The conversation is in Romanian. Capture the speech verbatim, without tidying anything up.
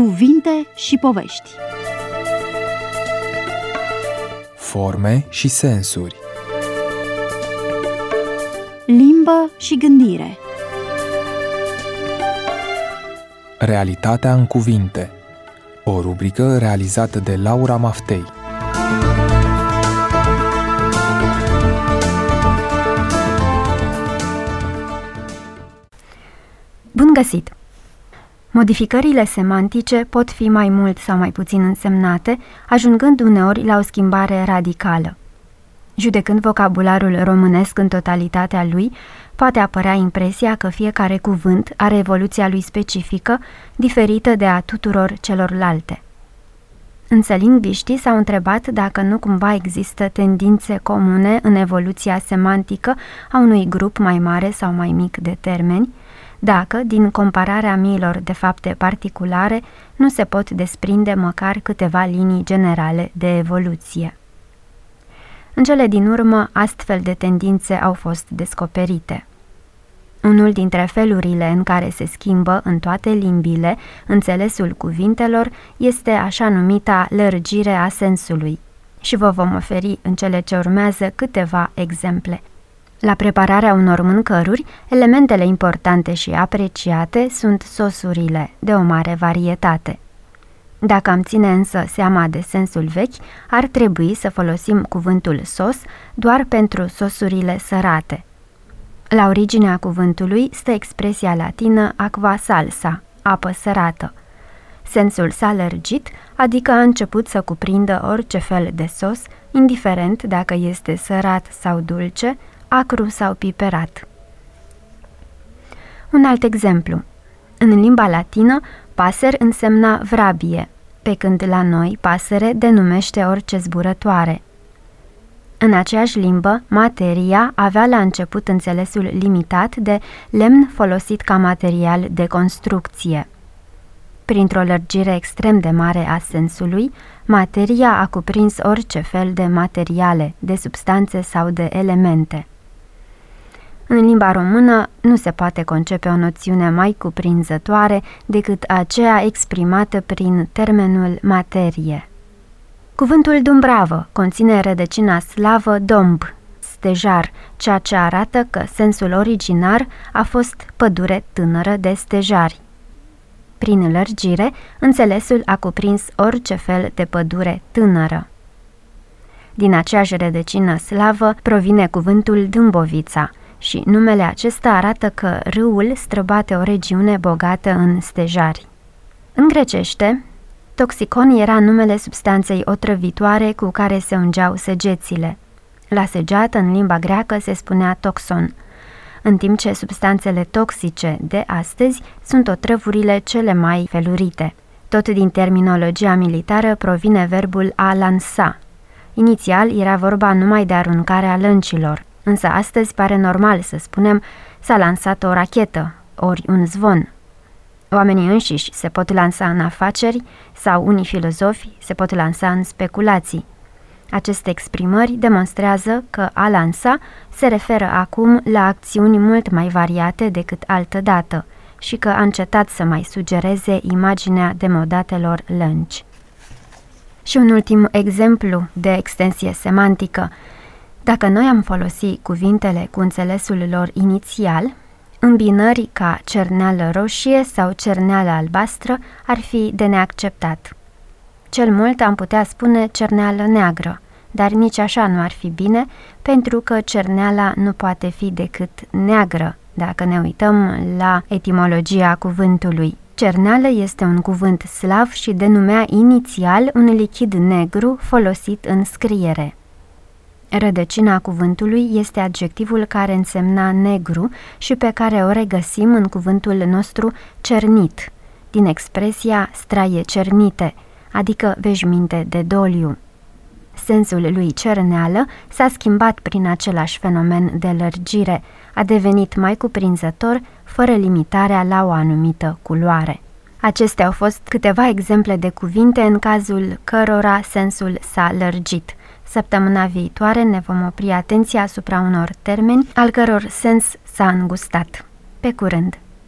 Cuvinte și povești. Forme și sensuri. Limbă și gândire. Realitatea în cuvinte. O rubrică realizată de Laura Maftei. Bun găsit! Modificările semantice pot fi mai mult sau mai puțin însemnate, ajungând uneori la o schimbare radicală. Judecând vocabularul românesc în totalitatea lui, poate apărea impresia că fiecare cuvânt are evoluția lui specifică, diferită de a tuturor celorlalte. Însă lingviștii s-au întrebat dacă nu cumva există tendințe comune în evoluția semantică a unui grup mai mare sau mai mic de termeni, dacă, din compararea miilor de fapte particulare, nu se pot desprinde măcar câteva linii generale de evoluție. În cele din urmă, astfel de tendințe au fost descoperite. Unul dintre felurile în care se schimbă în toate limbile înțelesul cuvintelor este așa numita lărgire a sensului și vă vom oferi în cele ce urmează câteva exemple. La prepararea unor mâncăruri, elementele importante și apreciate sunt sosurile, de o mare varietate. Dacă am ține însă seama de sensul vechi, ar trebui să folosim cuvântul sos doar pentru sosurile sărate. La originea cuvântului stă expresia latină aqua salsa, apă sărată. Sensul s-a lărgit, adică a început să cuprindă orice fel de sos, indiferent dacă este sărat sau dulce, acru sau piperat. Un alt exemplu. În limba latină, paser însemna vrabie, pe când la noi pasăre denumește orice zburătoare. În aceeași limbă, materia avea la început înțelesul limitat de lemn folosit ca material de construcție. Printr-o lărgire extrem de mare a sensului, materia a cuprins orice fel de materiale, de substanțe sau de elemente. În limba română nu se poate concepe o noțiune mai cuprinzătoare decât aceea exprimată prin termenul materie. Cuvântul Dumbravă conține rădăcina slavă domb, stejar, ceea ce arată că sensul originar a fost pădure tânără de stejari. Prin lărgire, înțelesul a cuprins orice fel de pădure tânără. Din aceeași rădăcină slavă provine cuvântul Dâmbovița, și numele acesta arată că râul străbate o regiune bogată în stejari. În grecește, toxicon era numele substanței otrăvitoare cu care se ungeau săgețile. La săgeată, în limba greacă, se spunea toxon, în timp ce substanțele toxice de astăzi sunt otrăvurile cele mai felurite. Tot din terminologia militară provine verbul a lansa. Inițial era vorba numai de aruncarea lăncilor, însă astăzi pare normal să spunem s-a lansat o rachetă, ori un zvon. Oamenii înșiși se pot lansa în afaceri sau unii filozofi se pot lansa în speculații. Aceste exprimări demonstrează că a lansa se referă acum la acțiuni mult mai variate decât altădată și că a încetat să mai sugereze imaginea demodatelor lănci. Și un ultim exemplu de extensie semantică. Dacă noi am folosit cuvintele cu înțelesul lor inițial, îmbinări ca cerneală roșie sau cerneală albastră ar fi de neacceptat. Cel mult am putea spune cerneală neagră, dar nici așa nu ar fi bine, pentru că cerneala nu poate fi decât neagră, dacă ne uităm la etimologia cuvântului. Cerneală este un cuvânt slav și denumea inițial un lichid negru folosit în scriere. Rădăcina cuvântului este adjectivul care însemna negru și pe care o regăsim în cuvântul nostru cernit, din expresia straie cernite, adică veșminte de doliu. Sensul lui cerneală s-a schimbat prin același fenomen de lărgire, a devenit mai cuprinzător, fără limitarea la o anumită culoare. Acestea au fost câteva exemple de cuvinte în cazul cărora sensul s-a lărgit. Săptămâna viitoare ne vom opri atenția asupra unor termeni al căror sens s-a îngustat. Pe curând!